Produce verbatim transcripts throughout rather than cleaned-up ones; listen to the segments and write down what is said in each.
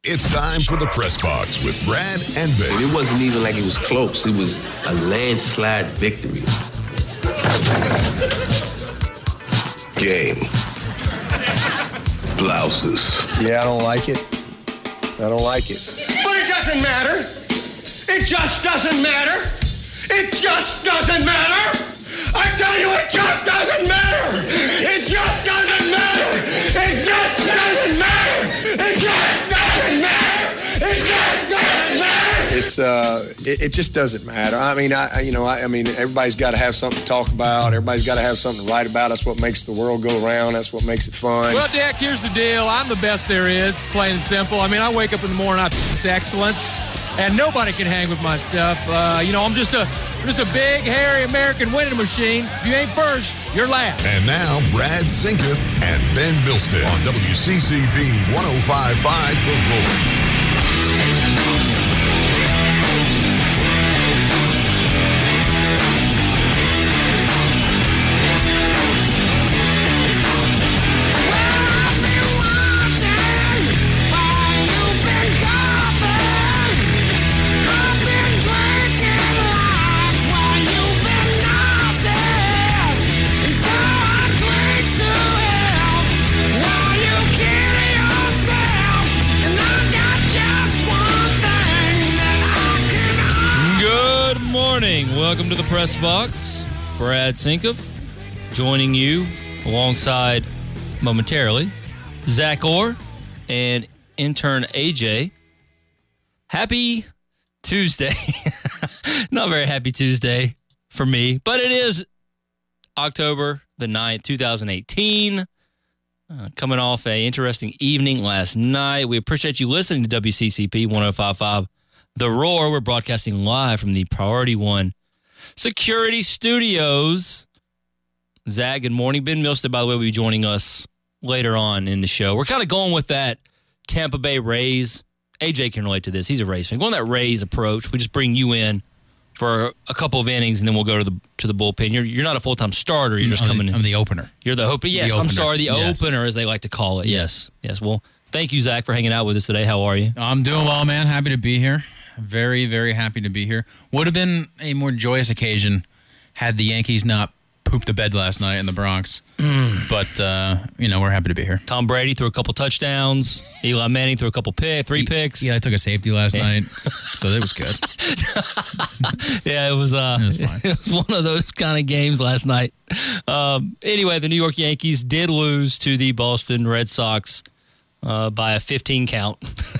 It's time for the Press Box with Brad and Ben. It wasn't even like it was close. It was a landslide victory. Game. Blouses. Yeah, I don't like it. I don't like it. But it doesn't matter. It just doesn't matter. It just doesn't matter. I tell you, it just doesn't matter. It just doesn't matter. It just doesn't matter. It just doesn't matter. It just doesn't matter. It's uh, it, it just doesn't matter. I mean, I I- you know, I, I mean, everybody's got to have something to talk about. Everybody's got to have something to write about. That's what makes the world go round. That's what makes it fun. Well, Dak, here's the deal. I'm the best there is, plain and simple. I mean, I wake up in the morning, I think it's excellence, and nobody can hang with my stuff. Uh, you know, I'm just a just a big, hairy American winning machine. If you ain't first, you're last. And now, Brad Sinkoff and Ben Milstead on W C C B one oh five point five The Roar. Welcome to the Press Box. Brad Sinkoff joining you alongside momentarily Zach Orr and intern A J. Happy Tuesday. Not very happy Tuesday for me, but it is October the ninth, twenty eighteen. Uh, coming off an interesting evening last night. We appreciate you listening to W C C P one oh five point five The Roar. We're broadcasting live from the Priority One Security Studios. Zach, good morning. Ben Milstead, by the way, will be joining us later on in the show. We're kind of going with that Tampa Bay Rays. A J can relate to this. He's a Rays fan. Going that Rays approach. We just bring you in for a couple of innings, and then we'll go to the to the bullpen. You're you're not a full-time starter. You're just I'm coming the, in. I'm the opener. You're the opener. Yes, the I'm opener. sorry, the Yes. opener, as they like to call it. Yes. Yes. Well, thank you, Zach, for hanging out with us today. How are you? I'm doing well, man. Happy to be here. Very, very happy to be here. Would have been a more joyous occasion had the Yankees not pooped the bed last night in the Bronx. Mm. But, uh, you know, we're happy to be here. Tom Brady threw a couple touchdowns. Eli Manning threw a couple pick, three picks. Yeah, I took a safety last night, so it was good. Yeah, it was, uh, It was fine. it was one of those kind of games last night. Um, anyway, the New York Yankees did lose to the Boston Red Sox uh, by a fifteen count.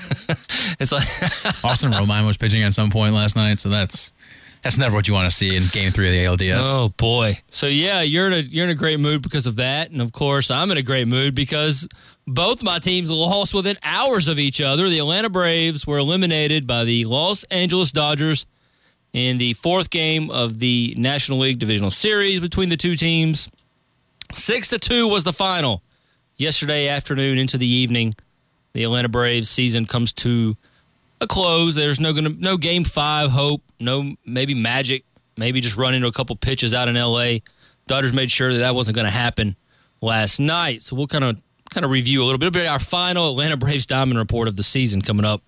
It's like Austin Romine was pitching at some point last night, so that's that's never what you want to see in Game Three of the A L D S. Oh boy! So yeah, you're in a you're in a great mood because of that, and of course I'm in a great mood because both my teams lost within hours of each other. The Atlanta Braves were eliminated by the Los Angeles Dodgers in the fourth game of the National League Divisional Series between the two teams. Six to two was the final. Yesterday afternoon into the evening, the Atlanta Braves season comes to a close. There's no gonna no game five hope. No maybe magic. Maybe just run into a couple pitches out in L A. Dodgers made sure that that wasn't going to happen last night. So we'll kind of kind of review a little bit about our final Atlanta Braves Diamond Report of the season coming up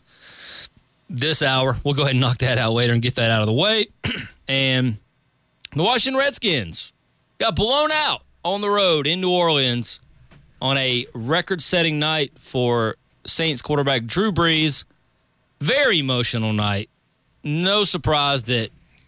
this hour. We'll go ahead and knock that out later and get that out of the way. And the Washington Redskins got blown out on the road in New Orleans on a record-setting night for Saints quarterback Drew Brees. Very emotional night. No surprise that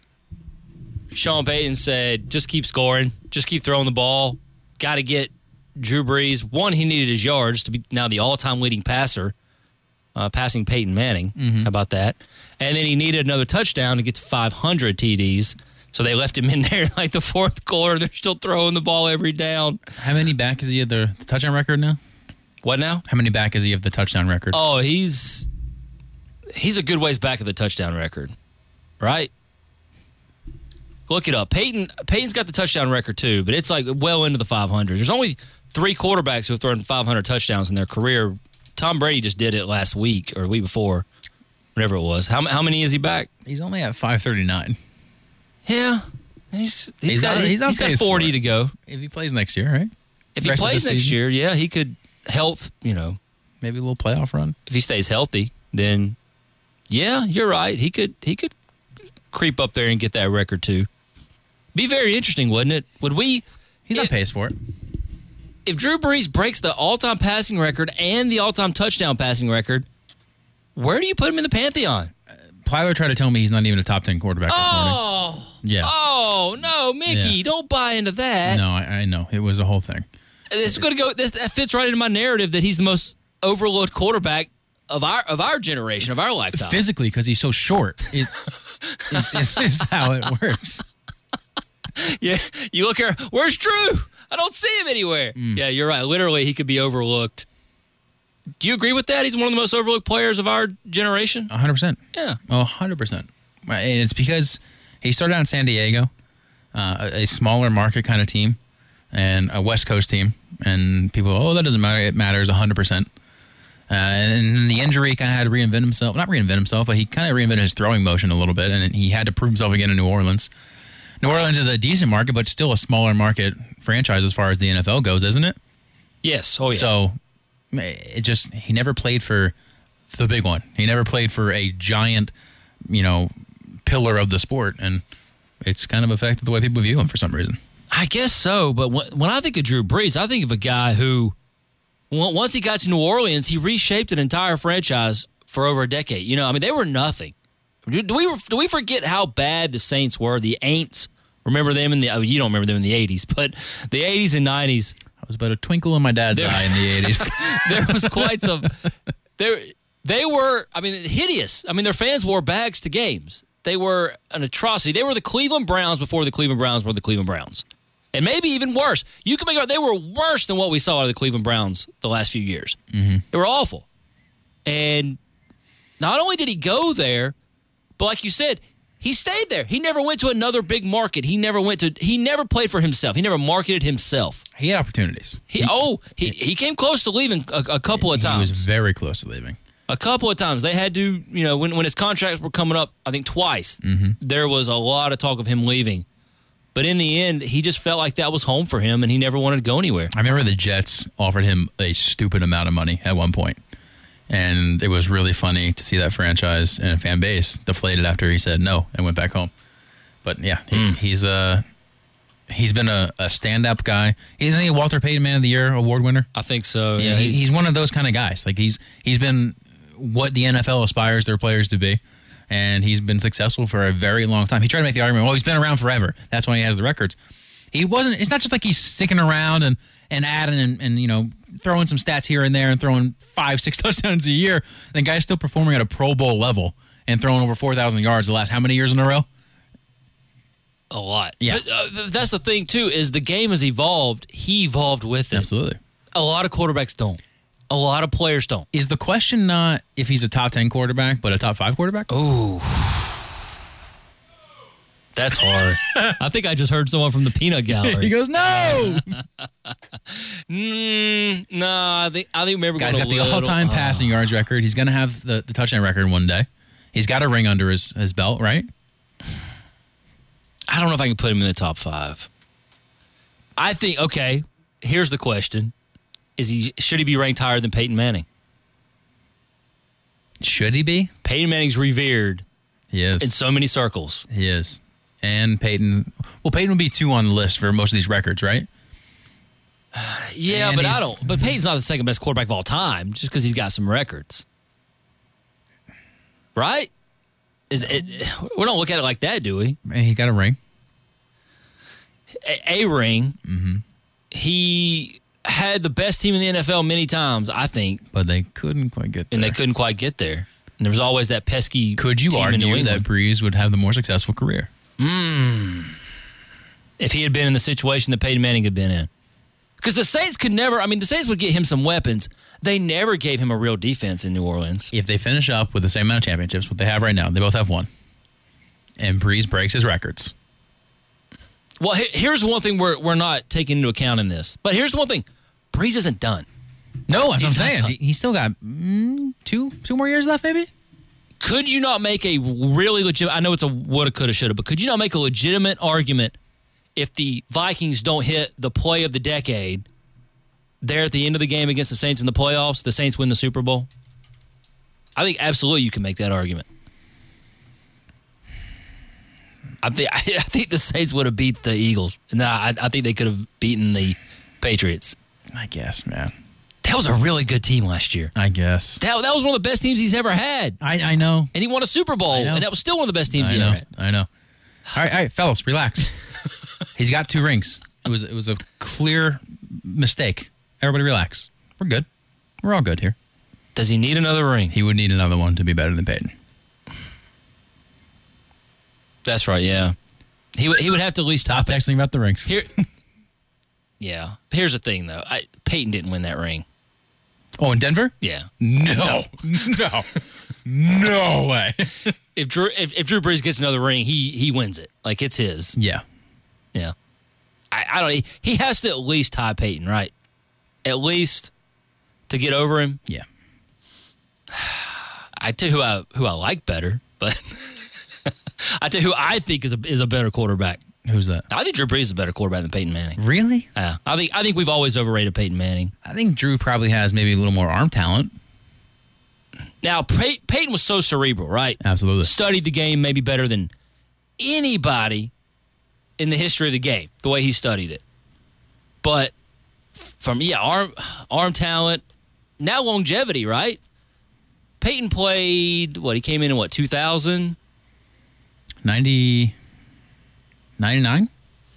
Sean Payton said, just keep scoring, just keep throwing the ball. Got to get Drew Brees. One, he needed his yards to be now the all-time leading passer, uh, passing Peyton Manning. Mm-hmm. How about that? And then he needed another touchdown to get to five hundred T Ds. So they left him in there like the fourth quarter. They're still throwing the ball every down. How many back is he of the, the touchdown record now? What now? How many back is he of the touchdown record? Oh, he's he's a good ways back of the touchdown record, right? Look it up. Peyton Peyton's got the touchdown record too, but it's like well into the five hundreds. There's only three quarterbacks who have thrown five hundred touchdowns in their career. Tom Brady just did it last week or the week before, whatever it was. How how many is he back? He's only at five thirty-nine. Yeah, he's he's, He's got on- he's on he's got pace for forty it. to go. If he plays next year, right? If he Rest of plays the next season? year, yeah, he could health. You know, Maybe a little playoff run. if he stays healthy, then yeah, you're right. He could he could creep up there and get that record too. Be very interesting, wouldn't it? Would we? He's on pace for it. If Drew Brees breaks the all-time passing record and the all-time touchdown passing record, where do you put him in the pantheon? Plyler tried to tell me he's not even a top ten quarterback this morning. Oh, Yeah. Oh no, Mickey! Yeah. Don't buy into that. No, I, I know. It was a whole thing. This is going to go. This that fits right into my narrative that he's the most overlooked quarterback of our of our generation, of our lifetime. Physically, because he's so short, it, is, is, is how it works. Yeah, you look here. Where's Drew? I don't see him anywhere. Mm. Yeah, you're right. Literally, he could be overlooked. Do you agree with that? He's one of the most overlooked players of our generation. one hundred percent. Yeah. Oh, one hundred percent. And it's because he started out in San Diego, uh, a, a smaller market kind of team, and a West Coast team. And people, oh, that doesn't matter. It matters one hundred percent. Uh, and the injury kind of had to reinvent himself. Not reinvent himself, but he kind of reinvented his throwing motion a little bit, and he had to prove himself again in New Orleans. New Orleans is a decent market, but still a smaller market franchise as far as the N F L goes, isn't it? Yes. Oh, yeah. So it just, he never played for the big one. He never played for a giant, you know, pillar of the sport, and it's kind of affected the way people view him for some reason. I guess so, but when I think of Drew Brees, I think of a guy who, once he got to New Orleans, he reshaped an entire franchise for over a decade. You know, I mean, they were nothing. Do, do we do we forget how bad the Saints were? The Aints. Remember them in the? Oh, you don't remember them in the eighties, but the eighties and nineties. I was about a twinkle in my dad's there, eye in the eighties. There was quite some. There, they were. I mean, hideous. I mean, their fans wore bags to games. They were an atrocity. They were the Cleveland Browns before the Cleveland Browns were the Cleveland Browns, and maybe even worse. You can make it. They were worse than what we saw out of the Cleveland Browns the last few years. Mm-hmm. They were awful, and not only did he go there, but like you said, he stayed there. He never went to another big market. He never went to. He never played for himself. He never marketed himself. He had opportunities. He, he oh he he came close to leaving a, a couple of times. He was very close to leaving. A couple of times. They had to, you know, when when his contracts were coming up, I think twice. Mm-hmm. There was a lot of talk of him leaving, but in the end, he just felt like that was home for him, and he never wanted to go anywhere. I remember the Jets offered him a stupid amount of money at one point. And it was really funny to see that franchise and fan base deflated after he said no and went back home. But yeah, he, mm. he's uh, he's been a, a stand-up guy. Isn't he a Walter Payton Man of the Year award winner? I think so. Yeah, yeah he's, he's one of those kind of guys. Like he's he's been what the N F L aspires their players to be, and he's been successful for a very long time. He tried to make the argument, well, he's been around forever. That's why he has the records. He wasn't. It's not just like he's sticking around and and adding and, and you know. throwing some stats here and there and throwing five, six touchdowns a year. The guy's still performing at a Pro Bowl level and throwing over four thousand yards the last how many years in a row? A lot. Yeah. But, uh, that's the thing, too, is the game has evolved. He evolved with it. Absolutely. A lot of quarterbacks don't. A lot of players don't. Is the question not if he's a top ten quarterback, but a top five quarterback? Ooh. That's hard. I think I just heard someone from the peanut gallery. He goes, no! mm, no, I think I think maybe Guy's got the little, all-time uh, passing yards record. He's going to have the, the touchdown record one day. He's got a ring under his, his belt, right? I don't know if I can put him in the top five. I think, okay, here's the question. Is he should he be ranked higher than Peyton Manning? Should he be? Peyton Manning's revered He is. in so many circles. He is. And Peyton, well, Peyton will be two on the list for most of these records, right? Yeah, and but I he's- don't. But Peyton's not the second best quarterback of all time just because he's got some records, right? Is it? We don't look at it like that, do we? He got a ring. A, a ring. Mm-hmm. He had the best team in the N F L many times, I think, But they couldn't quite get there. and they couldn't quite get there. And there was always that pesky. Could you team in New argue that England. Breeze would have the more successful career? If he had been in the situation that Peyton Manning had been in? Because the Saints could never, I mean, the Saints would get him some weapons. They never gave him a real defense in New Orleans. If they finish up with the same amount of championships, what they have right now, they both have one. And Breeze breaks his records. Well, he- here's one thing we're, we're not taking into account in this. But here's one thing. Breeze isn't done. No, that's He's what I'm not saying. done. He, he's still got mm, two two more years left, maybe? Could you not make a really legit, I know it's a woulda, coulda, shoulda, but could you not make a legitimate argument if the Vikings don't hit the play of the decade there at the end of the game against the Saints in the playoffs, the Saints win the Super Bowl? I think absolutely you can make that argument. I think I think the Saints would have beat the Eagles, and then I, I think they could have beaten the Patriots. I guess, man. That was a really good team last year. I guess. That, that was one of the best teams he's ever had. I, I know. And he won a Super Bowl, and that was still one of the best teams I he know. ever had. I know. All right, all right, fellas, relax. He's got two rings. It was it was a clear mistake. Everybody relax. We're good. We're all good here. Does he need another ring? He would need another one to be better than Peyton. That's right, yeah. He would he would have to at least top Stop texting about the rings. Here, yeah. Here's the thing, though. I, Peyton didn't win that ring. Oh, in Denver? Yeah. No. No. No way. If Drew if, if Drew Brees gets another ring, he he wins it. Like, it's his. Yeah. Yeah. I, I don't he, he has to at least tie Peyton, right? At least to get over him. Yeah. I tell you who I who I like better, but I tell you who I think is a is a better quarterback. Who's that? I think Drew Brees is a better quarterback than Peyton Manning. Really? Yeah. I think I think we've always overrated Peyton Manning. I think Drew probably has maybe a little more arm talent. Now, Pey- Peyton was so cerebral, right? Absolutely. Studied the game maybe better than anybody in the history of the game, the way he studied it. But from, yeah, arm arm talent, now longevity, right? Peyton played, what, he came in in, what, two thousand? ninety, ninety-nine?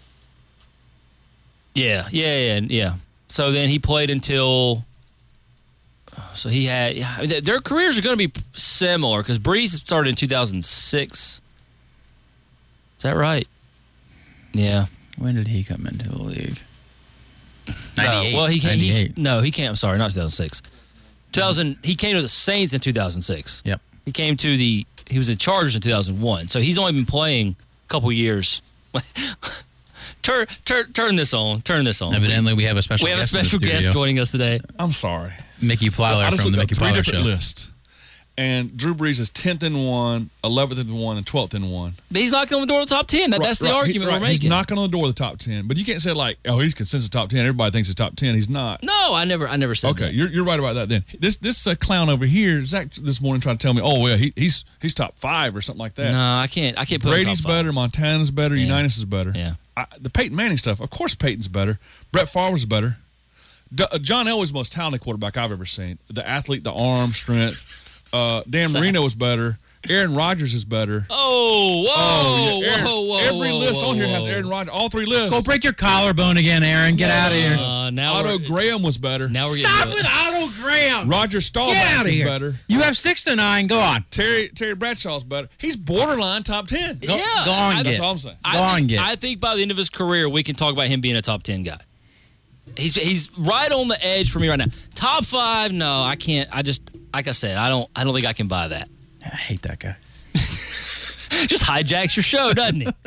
Yeah, yeah, yeah, yeah. So then he played until, so he had, yeah, I mean, their careers are going to be similar because Brees started in two thousand six. Is that right? Yeah. When did he come into the league? ninety-eight. No, well, he, came, he ninety-eight. no, he came. I'm sorry, not two thousand six. two thousand. He came to the Saints in two thousand six. Yep. He came to the. He was the Chargers in two thousand one. So he's only been playing a couple years. turn, turn, turn this on. Turn this on. Evidently, we have a special. We have a guest in the special guest studio. joining us today. I'm sorry. Mickey Plyler I just from the looked Mickey up three Plyler different Show. lists. And Drew Brees is tenth and one, eleventh and one, and twelfth and one. He's knocking on the door of the top ten. That, Right, that's the right, he- argument right, we're making. He's knocking on the door of the top ten. But you can't say like, oh, he's consensus top ten. Everybody thinks he's top ten. He's not. no, I never, I never said Okay, that. you're you're right about that. Then this this uh, clown over here, Zach, this morning tried to tell me, oh well, he, he's he's top five or something like that. No, I can't. I can't put him Brady's top five. better, Montana's better, Yeah. Unitas is better. Yeah. I, the Peyton Manning stuff, of course, Peyton's better. Brett Favre's better. D- uh, John Elway's the most talented quarterback I've ever seen. The athlete, the arm strength. Uh, Dan Marino was better. Aaron Rodgers is better. Oh, whoa, Oh, yeah. Aaron- whoa, whoa. Every whoa, list whoa, on here has whoa. Aaron Rodgers. All three lists. Go break your collarbone again, Aaron. Get out of here. Uh, now Otto we're, Graham was better. now we're Stop getting with Otto Graham. Roger Get Staubach out of is here. better. You have six to nine. Go on. Terry Terry Bradshaw's better. He's borderline top ten. Yeah, go on, I- get. That's all I'm saying. I Go on, think, get. I think by the end of his career, we can talk about him being a top ten guy. He's he's right on the edge for me right now. Top five, no, I can't. I just like I said, I don't I don't think I can buy that. I hate that guy. Just hijacks your show, doesn't he?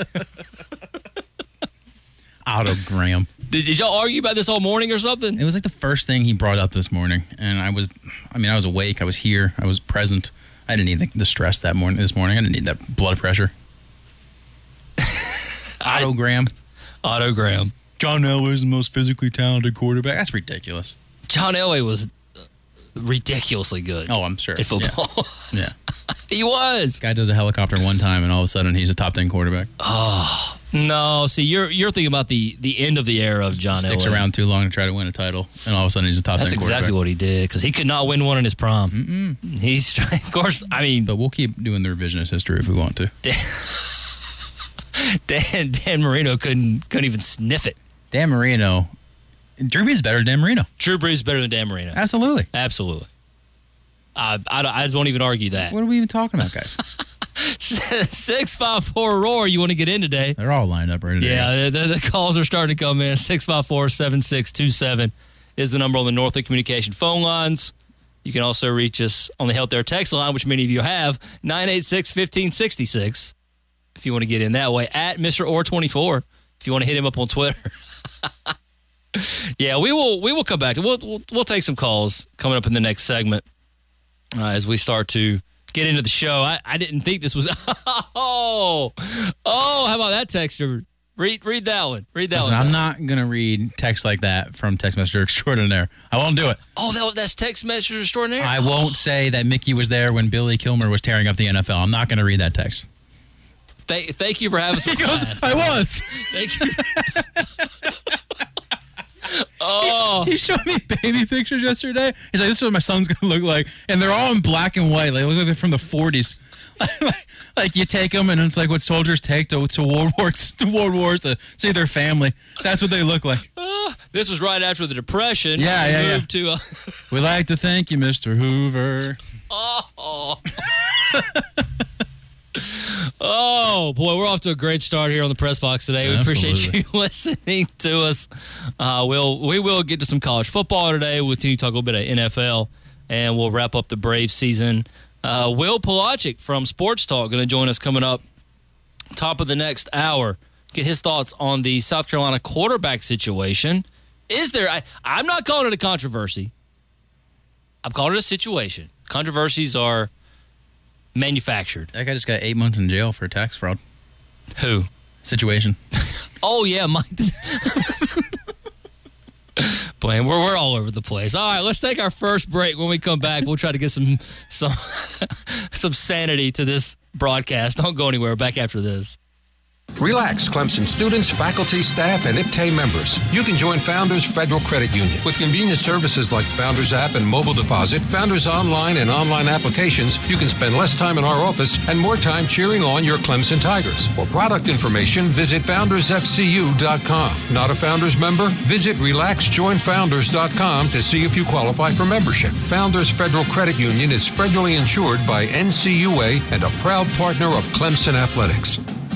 Otto Graham. did, did y'all argue about this all morning or something? It was like the first thing he brought up this morning, and I was, I mean, I was awake, I was here, I was present. I didn't need the, the stress that morning. This morning, I didn't need that blood pressure. Otto Graham. Otto Graham. John Elway is the most physically talented quarterback. That's ridiculous. John Elway was ridiculously good. Oh, I'm sure. at football. Yeah. He was. Guy does a helicopter one time, and all of a sudden, he's a top ten quarterback. No, see, you're you're thinking about the the end of the era of John Sticks Elway. around too long to try to win a title, and all of a sudden, he's a top That's ten quarterback. exactly what he did because he could not win one in his prime. Mm-mm. He's of course. I mean, But we'll keep doing the revisionist history if we want to. Dan Dan Marino couldn't couldn't even sniff it. Dan Marino. Drew Brees is better than Dan Marino. Drew Brees is better than Dan Marino. Absolutely. Absolutely. I, I, don't- I don't even argue that. What are we even talking about, guys? six five four roar. You want to get in today? They're all lined up ready to go. Yeah, the, the, the calls are starting to come in. six five four, seven six two seven is the number on the Northwood Communication phone lines. You can also reach us on the Health Air text line, which many of you have, nine eight six, one five six six. If you want to get in that way, at Mister Orr twenty-four. If you want to hit him up on Twitter. Yeah, we will we will come back to we'll, we'll we'll take some calls coming up in the next segment uh, as we start to get into the show. I, I didn't think this was oh oh how about that texter Read read that one. Read that Listen, one. I'm not going to read text like that from Text Messenger Extraordinaire. I won't do it. Oh, that, that's Text Messenger Extraordinaire? I won't say that Mickey was there when Billy Kilmer was tearing up the N F L. I'm not going to read that text. Thank, thank you for having some He goes, class. I was. Thank you. Oh. He showed me baby pictures yesterday. He's like, this is what my son's going to look like. And they're all in black and white. They look like they're from the forties. Like you take them, and it's like what soldiers take to, to World Wars to World Wars to see their family. That's what they look like. Uh, this was right after the Depression. Yeah, yeah, moved yeah. To, uh, We'd like to thank you, Mister Hoover. oh. Oh, boy, we're off to a great start here on the Press Box today. We Absolutely. appreciate you listening to us. Uh, we'll, we will get to some college football today. We'll continue to talk a little bit of N F L, and we'll wrap up the Braves season. Uh, Will Pelagic from Sports Talk going to join us coming up top of the next hour. Get his thoughts on the South Carolina quarterback situation. Is there, I, I'm not calling it a controversy. I'm calling it a situation. Controversies are manufactured. That guy just got eight months in jail for tax fraud. Who? Situation. Oh, yeah, Mike. Boy, we're, we're all over the place. All right, let's take our first break. When we come back, we'll try to get some some some sanity to this broadcast. Don't go anywhere. Back after this. Relax, Clemson students, faculty, staff, and I P T A members. You can join Founders Federal Credit Union. With convenient services like Founders app and mobile deposit, Founders online and online applications, you can spend less time in our office and more time cheering on your Clemson Tigers. For product information, visit founders f c u dot com. Not a Founders member? Visit relax join founders dot com to see if you qualify for membership. Founders Federal Credit Union is federally insured by N C U A and a proud partner of Clemson Athletics.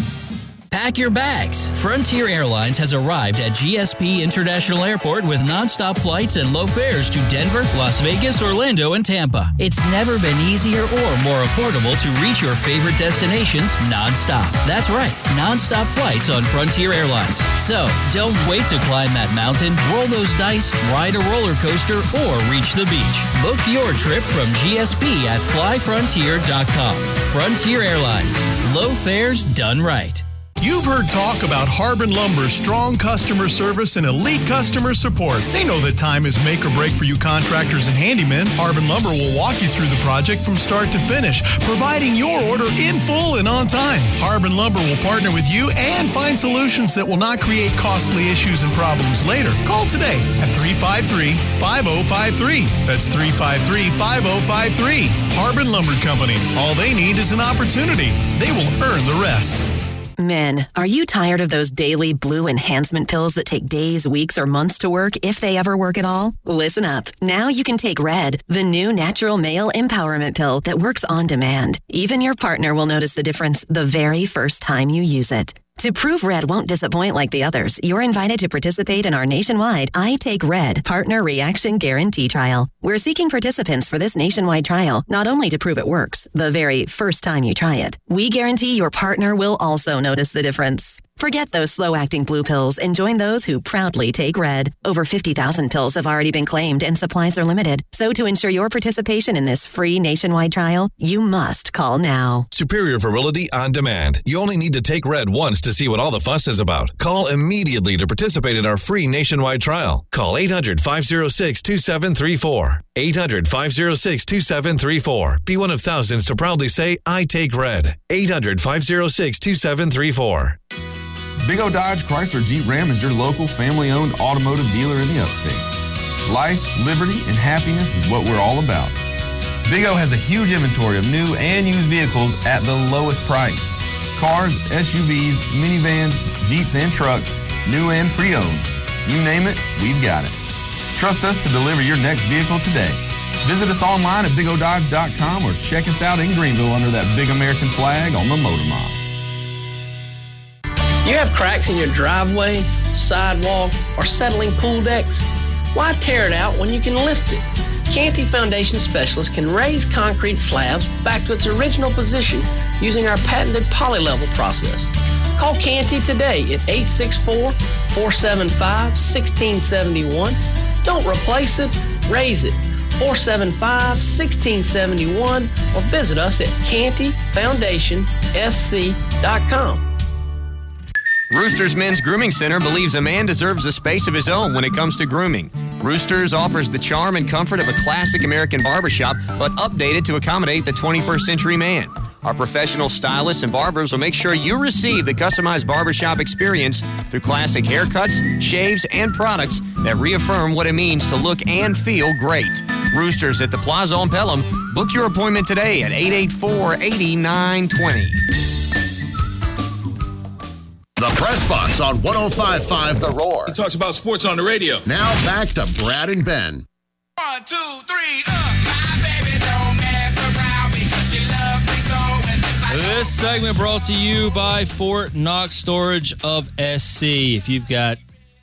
Pack your bags. Frontier Airlines has arrived at G S P International Airport with nonstop flights and low fares to Denver, Las Vegas, Orlando, and Tampa. It's never been easier or more affordable to reach your favorite destinations nonstop. That's right, nonstop flights on Frontier Airlines. So, don't wait to climb that mountain, roll those dice, ride a roller coaster, or reach the beach. Book your trip from G S P at fly frontier dot com. Frontier Airlines. Low fares done right. You've heard talk about Harbin Lumber's strong customer service and elite customer support. They know that time is make or break for you contractors and handymen. Harbin Lumber will walk you through the project from start to finish, providing your order in full and on time. Harbin Lumber will partner with you and find solutions that will not create costly issues and problems later. Call today at three five three, five oh five three. That's three five three, five oh five three. Harbin Lumber Company. All they need is an opportunity. They will earn the rest. Men, are you tired of those daily blue enhancement pills that take days, weeks, or months to work, if they ever work at all? Listen up. Now you can take Red, the new natural male empowerment pill that works on demand. Even your partner will notice the difference the very first time you use it. To prove Red won't disappoint like the others, you're invited to participate in our nationwide I Take Red Partner Reaction Guarantee Trial. We're seeking participants for this nationwide trial, not only to prove it works, the very first time you try it. We guarantee your partner will also notice the difference. Forget those slow-acting blue pills and join those who proudly take Red. Over fifty thousand pills have already been claimed and supplies are limited. So to ensure your participation in this free nationwide trial, you must call now. Superior Virility on Demand. You only need to take Red once to see what all the fuss is about. Call immediately to participate in our free nationwide trial. Call eight hundred, five oh six, two seven three four. eight hundred, five oh six, two seven three four. Be one of thousands to proudly say, I take Red. eight hundred, five oh six, two seven three four. Big O Dodge Chrysler Jeep Ram is your local family-owned automotive dealer in the upstate. Life, liberty, and happiness is what we're all about. Big O has a huge inventory of new and used vehicles at the lowest price. Cars, S U Vs, minivans, Jeeps, and trucks, new and pre-owned. You name it, we've got it. Trust us to deliver your next vehicle today. Visit us online at big o dodge dot com or check us out in Greenville under that big American flag on the Motor Mile. You have cracks in your driveway, sidewalk, or settling pool decks? Why tear it out when you can lift it? Canty Foundation Specialists can raise concrete slabs back to its original position using our patented polylevel process. Call Canty today at eight six four, four seven five, one six seven one. Don't replace it, raise it. four seven five, one six seven one or visit us at canty foundation s c dot com. Roosters Men's Grooming Center believes a man deserves a space of his own when it comes to grooming. Roosters offers the charm and comfort of a classic American barbershop, but updated to accommodate the twenty-first century man. Our professional stylists and barbers will make sure you receive the customized barbershop experience through classic haircuts, shaves, and products that reaffirm what it means to look and feel great. Roosters at the Plaza on Pelham. Book your appointment today at eight eight four, eight nine two zero. The Press Box on one oh five point five The Roar. He talks about sports on the radio. Now back to Brad and Ben. One, two, three, uh, my baby don't mess around because she loves me so. And this, I this segment brought to you by Fort Knox Storage of S C. If you've got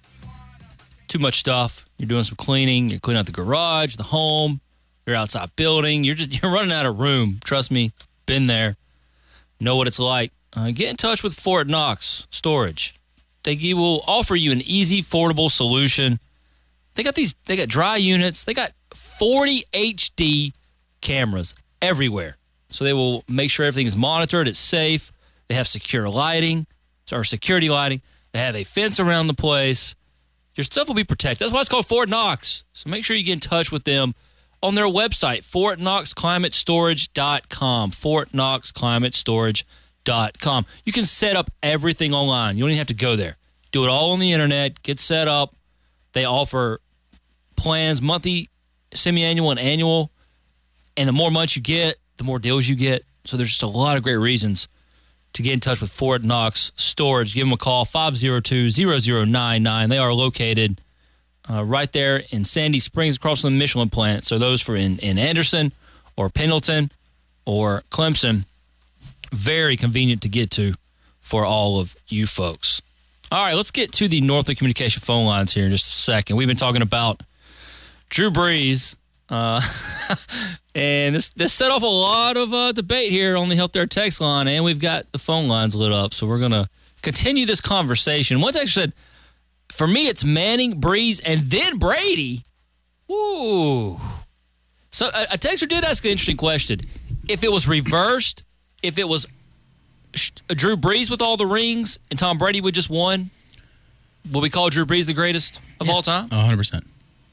too much stuff, you're doing some cleaning, you're cleaning out the garage, the home, you're outside building, you're just you're running out of room. Trust me, been there, know what it's like. Uh, get in touch with Fort Knox Storage. They will offer you an easy, affordable solution. They got these. They got dry units. They got forty H D cameras everywhere, so they will make sure everything is monitored. It's safe. They have secure lighting, or security lighting. They have a fence around the place. Your stuff will be protected. That's why it's called Fort Knox. So make sure you get in touch with them on their website, fort knox climate storage dot com. fort knox climate storage dot com. You can set up everything online. You don't even have to go there. Do it all on the internet. Get set up. They offer plans, monthly, semi-annual, and annual. And the more months you get, the more deals you get. So there's just a lot of great reasons to get in touch with Fort Knox Storage. Give them a call, five oh two, zero zero nine nine. They are located uh, right there in Sandy Springs across from the Michelin plant. So those for in, in Anderson or Pendleton or Clemson, very convenient to get to for all of you folks. All right, let's get to the Northland Communication phone lines here in just a second. We've been talking about Drew Brees, uh, and this this set off a lot of uh, debate here on the Health Dare text line, and we've got the phone lines lit up, so we're going to continue this conversation. One text said, for me, it's Manning, Brees, and then Brady. Ooh. So a, a texter did ask an interesting question. If it was reversed, if it was Drew Brees with all the rings and Tom Brady with just one, will we call Drew Brees the greatest of yeah. all time? one hundred percent.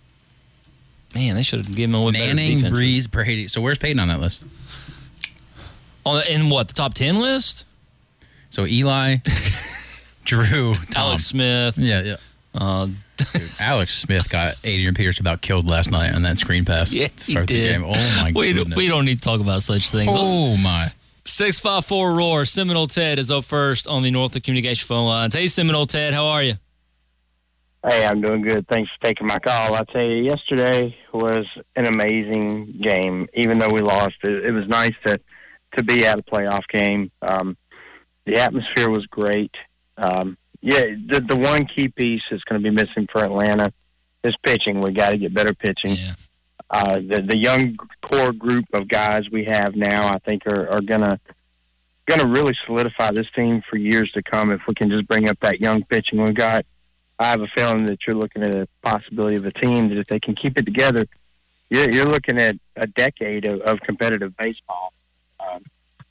Man, they should have given him a little better Manning, defenses. Brees, Brady. So where's Peyton on that list? On the, in what, the top ten list? So Eli, Drew, Tom. Alex Smith. Yeah, yeah. Uh, Dude, Alex Smith got Adrian Peterson about killed last night on that screen pass yeah, to start he did. the game. Oh, my we goodness. Don't, we don't need to talk about such things. Oh, Let's, my. six five four ROAR. Seminole Ted is up first on the Northland Communication phone lines. Hey, Seminole Ted, how are you? Hey, I'm doing good. Thanks for taking my call. I'll tell you, yesterday was an amazing game. Even though we lost, it, it was nice to, to be at a playoff game. Um, the atmosphere was great. Um, yeah, the, the one key piece that's going to be missing for Atlanta is pitching. We got to get better pitching. Yeah. Uh, the the young core group of guys we have now, I think, are, are gonna gonna really solidify this team for years to come. If we can just bring up that young pitching we got, I have a feeling that you're looking at a possibility of a team that if they can keep it together, you're, you're looking at a decade of, of competitive baseball. Um,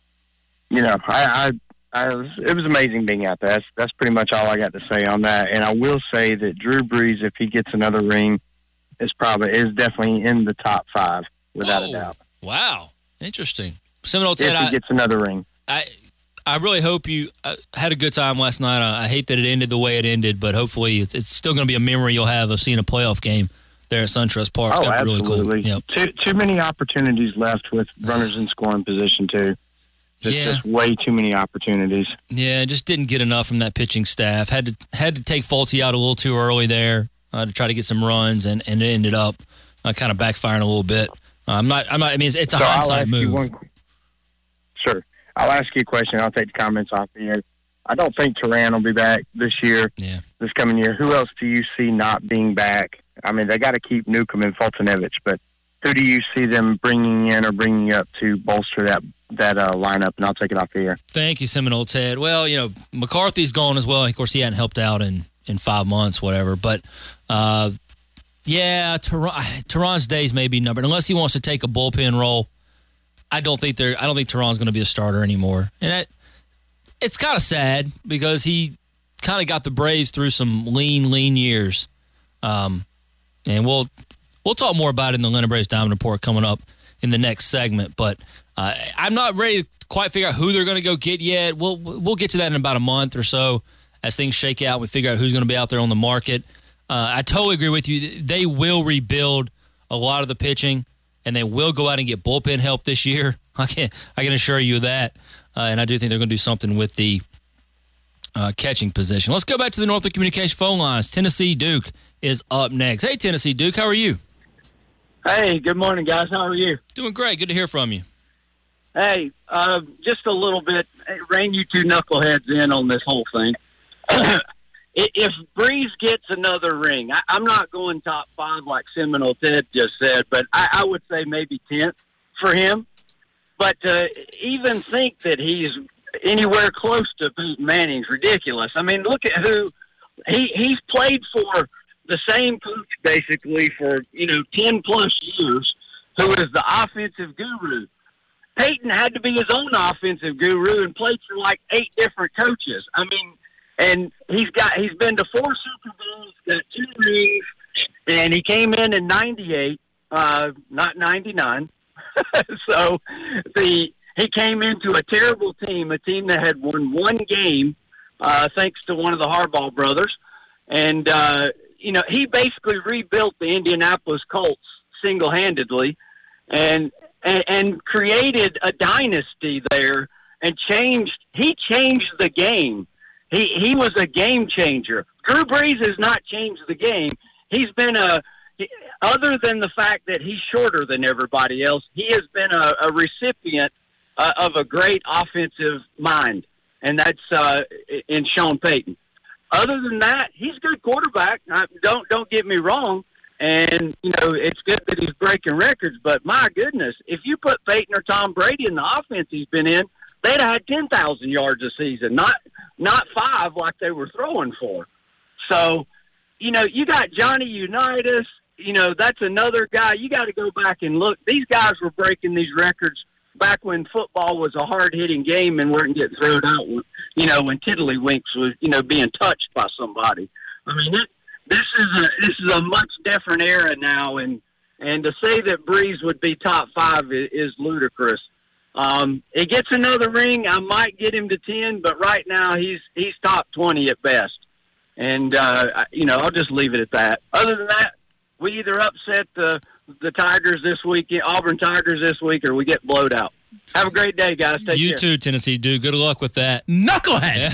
you know, I, I, I was, it was amazing being out there. That's, that's pretty much all I got to say on that. And I will say that Drew Brees, if he gets another ring, is probably is definitely in the top five without Whoa. a doubt. Wow, interesting. Seminole Ted, if he I, gets another ring. I I really hope you uh, had a good time last night. I, I hate that it ended the way it ended, but hopefully it's, it's still going to be a memory you'll have of seeing a playoff game there at SunTrust Park. It's Oh, gotta be absolutely. Really cool. Yep. Too too many opportunities left with runners in scoring position too. It's Yeah. just way too many opportunities. Yeah, just didn't get enough from that pitching staff. Had to had to take Fulte out a little too early there uh, to try to get some runs, and, and it ended up uh, kind of backfiring a little bit. Uh, I'm not. I'm not. I mean, it's, it's a So I'll hindsight ask you move. one- Sure. I'll ask you a question. I'll take the comments off the air. I don't think Turan will be back this year, yeah. this coming year. Who else do you see not being back? I mean, they got to keep Newcomb and Fultonevich, but who do you see them bringing in or bringing up to bolster that that uh, lineup? And I'll take it off the air. Thank you, Seminole Ted. Well, you know, McCarthy's gone as well. Of course, he hadn't helped out in, in five months, whatever. But, uh, yeah, Turan's days may be numbered. Unless he wants to take a bullpen role, I don't think they're. I don't think Turan's going to be a starter anymore. And that, it's kind of sad because he kind of got the Braves through some lean, lean years. Um, and we'll we'll talk more about it in the Atlanta Braves Diamond Report coming up in the next segment. But uh, I'm not ready to quite figure out who they're going to go get yet. We'll we'll get to that in about a month or so as things shake out. We figure out who's going to be out there on the market. Uh, I totally agree with you. They will rebuild a lot of the pitching, and they will go out and get bullpen help this year. I can I can assure you of that. Uh, and I do think they're going to do something with the uh, catching position. Let's go back to the Northwood Communication phone lines. Tennessee Duke is up next. Hey, Tennessee Duke, how are you? Hey, good morning, guys. How are you? Doing great. Good to hear from you. Hey, uh, just a little bit. Rein you two knuckleheads in on this whole thing. If Breeze gets another ring, I, I'm not going top five like Seminole Ted just said, but I, I would say maybe tenth for him. But to even think that he's anywhere close to Peyton Manning's ridiculous. I mean, look at who he he's played for. The same coach basically for, you know, ten plus years, who is the offensive guru. Peyton had to be his own offensive guru and played for like eight different coaches. I mean, and he's got he's been to four Super Bowls, got two rings, and he came in in ninety-eight, uh, not ninety-nine. So the he came into a terrible team, a team that had won one game, uh, thanks to one of the Harbaugh brothers, and uh, you know, he basically rebuilt the Indianapolis Colts single-handedly and, and and created a dynasty there and changed – he changed the game. He he was a game changer. Drew Brees has not changed the game. He's been a – other than the fact that he's shorter than everybody else, he has been a, a recipient uh, of a great offensive mind, and that's uh, in Sean Payton. Other than that, he's a good quarterback. I, don't don't get me wrong. And, you know, it's good that he's breaking records. But, my goodness, if you put Peyton or Tom Brady in the offense he's been in, they'd have had ten thousand yards a season, not not five like they were throwing for. So, you know, you got Johnny Unitas. You know, that's another guy. You got to go back and look. These guys were breaking these records back when football was a hard-hitting game and weren't getting thrown out, you know, when Tiddlywinks was, you know, being touched by somebody. I mean, it, this is a this is a much different era now, and and to say that Breeze would be top five is, is ludicrous. Um, he gets another ring, I might get him to ten, but right now he's he's top twenty at best. And uh, you know, I'll just leave it at that. Other than that, we either upset the the Tigers this week, Auburn Tigers this week, or we get blowed out. Have a great day, guys. Take you care. too, Tennessee Duke. Good luck with that. Knucklehead.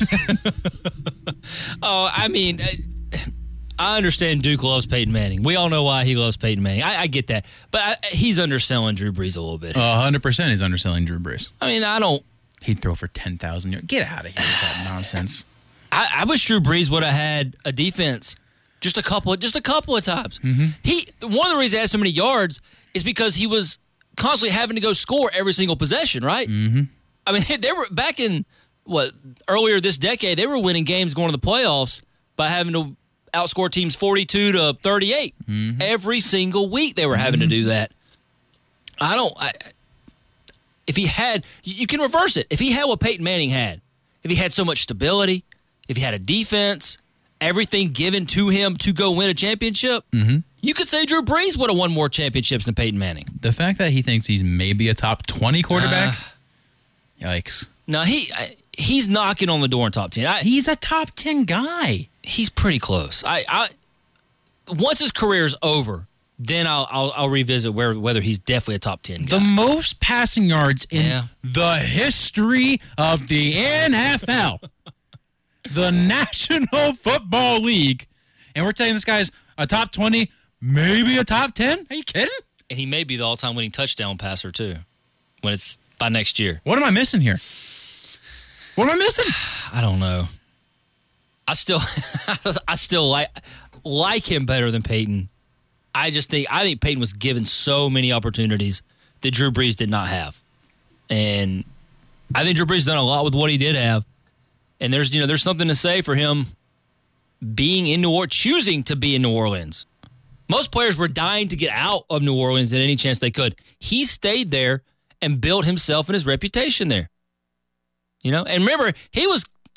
Oh, I mean, I understand Duke loves Peyton Manning. We all know why he loves Peyton Manning. I, I get that. But I, he's underselling Drew Brees a little bit. one hundred percent he's underselling Drew Brees. I mean, I don't... He'd throw for ten thousand yards. Get out of here with that nonsense. I, I wish Drew Brees would have had a defense just a couple, just a couple of times. Mm-hmm. He one of the reasons he had so many yards is because he was constantly having to go score every single possession, right? Mm-hmm. I mean, they were back in what earlier this decade. They were winning games going to the playoffs by having to outscore teams forty-two to thirty-eight mm-hmm. every single week. They were having mm-hmm. to do that. I don't. I, if he had, you can reverse it. If he had what Peyton Manning had, if he had so much stability, if he had a defense, everything given to him to go win a championship, mm-hmm. you could say Drew Brees would have won more championships than Peyton Manning. The fact that he thinks he's maybe a top twenty quarterback, uh, yikes. No, he he's knocking on the door in top ten. I, he's a top ten guy. He's pretty close. I, I once his career's over, then I'll I'll, I'll revisit where whether he's definitely a top ten guy. The most passing yards in yeah. the history of the N F L. The National Football League. And we're telling this guy's a top twenty, maybe a top ten? Are you kidding? And he may be the all-time winning touchdown passer, too, when it's by next year. What am I missing here? What am I missing? I don't know. I still I still like like him better than Peyton. I just think I think Peyton was given so many opportunities that Drew Brees did not have. And I think Drew Brees done a lot with what he did have. And there's, you know, there's something to say for him being in New Orleans, choosing to be in New Orleans. Most players were dying to get out of New Orleans at any chance they could. He stayed there and built himself and his reputation there. You know, and remember, he was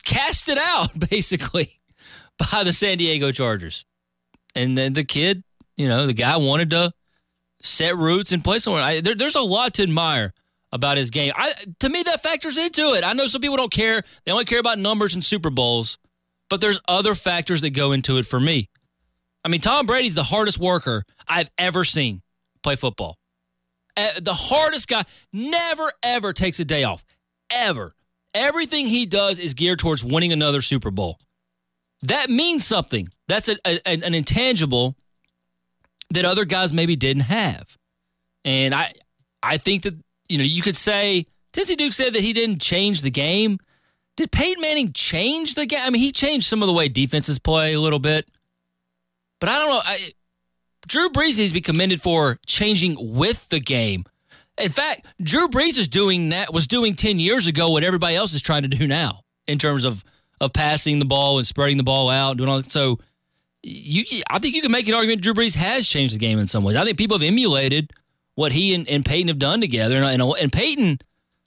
casted out, basically, by the San Diego Chargers. And then the kid, you know, the guy wanted to set roots and play somewhere. I, there, there's a lot to admire about his game. I, to me, that factors into it. I know some people don't care. They only care about numbers and Super Bowls. But there's other factors that go into it for me. I mean, Tom Brady's the hardest worker I've ever seen play football. Uh, the hardest guy never, ever takes a day off. Ever. Everything he does is geared towards winning another Super Bowl. That means something. That's a, a, an intangible that other guys maybe didn't have. And I I think that, you know, you could say, Tennessee Duke said that he didn't change the game. Did Peyton Manning change the game? I mean, he changed some of the way defenses play a little bit. But I don't know. I, Drew Brees needs to be commended for changing with the game. In fact, Drew Brees is doing that, was doing ten years ago what everybody else is trying to do now in terms of, of passing the ball and spreading the ball out and doing all that. So you, I think you can make an argument Drew Brees has changed the game in some ways. I think people have emulated what he and, and Peyton have done together. And, and, and Peyton,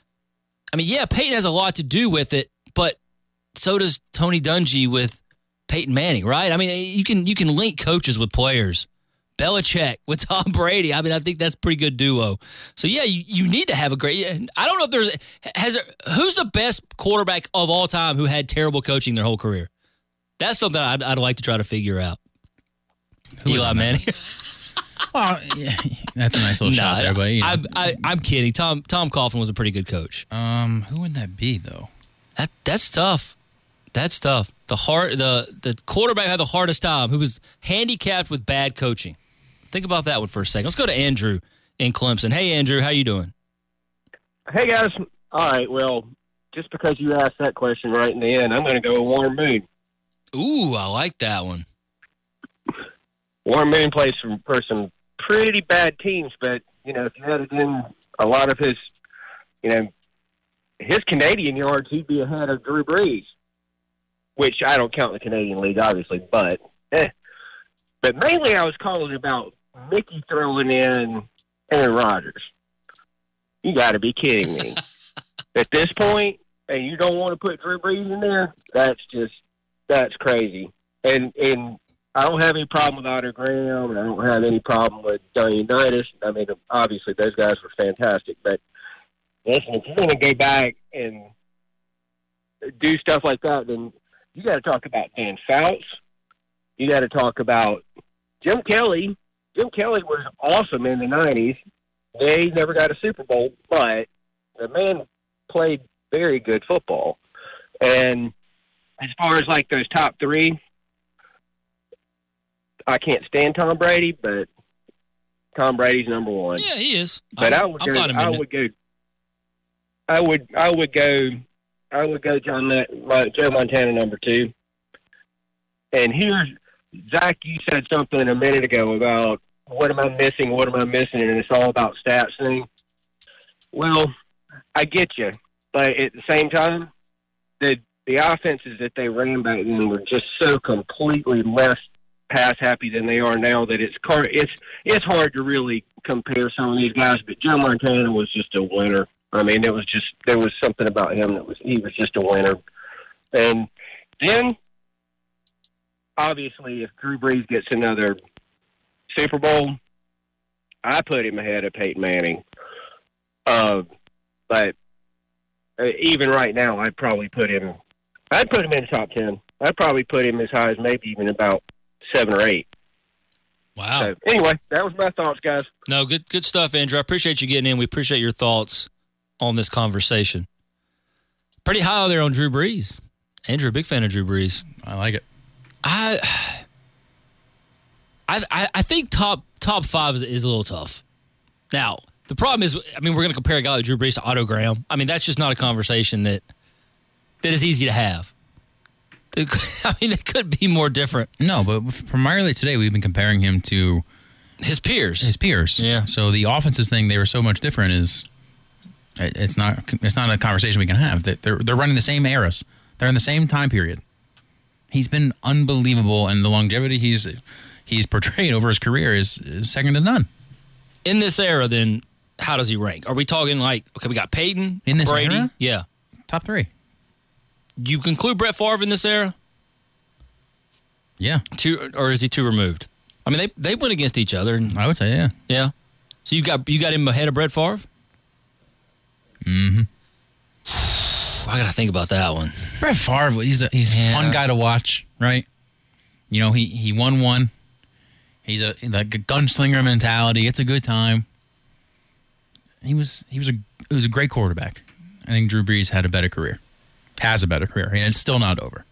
I mean, yeah, Peyton has a lot to do with it, but so does Tony Dungy with Peyton Manning, right? I mean, you can you can link coaches with players. Belichick with Tom Brady. I mean, I think that's a pretty good duo. So, yeah, you, you need to have a great – I don't know if there's – has there, who's the best quarterback of all time who had terrible coaching their whole career? That's something I'd, I'd like to try to figure out. Who Eli Manning. Well, yeah, that's a nice little nah, shot there, but you know. I'm, I, I'm kidding. Tom Tom Coughlin was a pretty good coach. Um, who would that be, though? That That's tough. That's tough. The hard, the the quarterback had the hardest time, who was handicapped with bad coaching. Think about that one for a second. Let's go to Andrew in Clemson. Hey, Andrew, how you doing? Hey, guys. All right, well, just because you asked that question right in the end, I'm going to go Warren Moon. Ooh, I like that one. Warren Moon plays for, for some pretty bad teams, but, you know, if you added in a lot of his, you know, his Canadian yards, he'd be ahead of Drew Brees, which I don't count in the Canadian League, obviously, but eh. But mainly I was calling about Mickey throwing in Aaron Rodgers. You got to be kidding me. At this point, and you don't want to put Drew Brees in there, that's just, that's crazy. And and I don't have any problem with Otter Graham, and I don't have any problem with Johnny Unitas. I mean, obviously those guys were fantastic. But listen, if you're going to go back and do stuff like that, then you got to talk about Dan Fouts. You got to talk about Jim Kelly. Jim Kelly was awesome in the nineties. They never got a Super Bowl, but the man played very good football. And as far as like those top three, I can't stand Tom Brady, but Tom Brady's number one. Yeah, he is. But I'm, I would I'm go. I would go. I would. I would go. I would go. John Joe Montana number two. And here's. Zach, you said something a minute ago about what am I missing, what am I missing, and it's all about stats thing. Well, I get you, but at the same time, the the offenses that they ran back then were just so completely less pass happy than they are now that it's it's it's hard to really compare some of these guys. But Joe Montana was just a winner. I mean, it was just there was something about him that was he was just a winner, and then. Obviously, if Drew Brees gets another Super Bowl, I put him ahead of Peyton Manning. Uh, but uh, even right now, I'd probably put him. I'd put him in the top ten. I'd probably put him as high as maybe even about seven or eight. Wow. So, anyway, that was my thoughts, guys. No, good, good stuff, Andrew. I appreciate you getting in. We appreciate your thoughts on this conversation. Pretty high there on Drew Brees. Andrew, a big fan of Drew Brees. I like it. I, I, I think top top five is, is a little tough. Now, the problem is, I mean, we're going to compare a guy like Drew Brees to Otto Graham. I mean, that's just not a conversation that that is easy to have. I mean, it could be more different. No, but primarily today we've been comparing him to his peers. His peers. Yeah. So the offenses thing, they were so much different. Is it's not it's not a conversation we can have. They're they're running the same eras. They're in the same time period. He's been unbelievable, and the longevity he's he's portrayed over his career is, is second to none. In this era, then, how does he rank? Are we talking like, okay, we got Peyton, in this Brady? era? Yeah. Top three. you conclude Brett Favre in this era? Yeah. Too, or is he too removed? I mean, they they went against each other. And, I would say, yeah. Yeah. So you got you got him ahead of Brett Favre? Mm-hmm. I got to think about that one. Brett Favre, he's a he's Yeah. a fun guy to watch, right? You know, he he won one. He's a like a gunslinger mentality. It's a good time. He was he was a it was a great quarterback. I think Drew Brees had a better career, has a better career, and it's still not over.